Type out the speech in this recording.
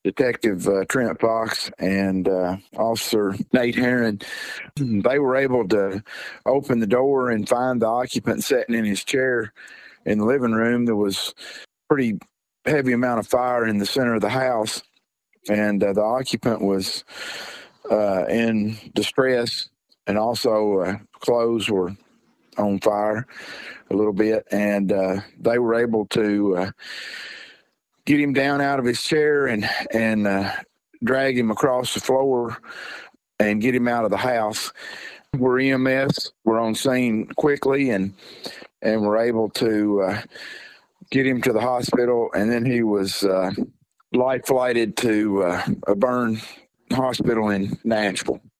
Detective Trent Fox and Officer Nate Herron. They were able to open the door and find the occupant sitting in his chair in the living room. There was pretty heavy amount of fire in the center of the house, and the occupant was in distress, and also clothes were on fire a little bit, and they were able to get him down out of his chair and drag him across the floor and get him out of the house. We're EMS. We're on scene quickly, and we're able to get him to the hospital, and then he was life flighted to a burn hospital in Nashville.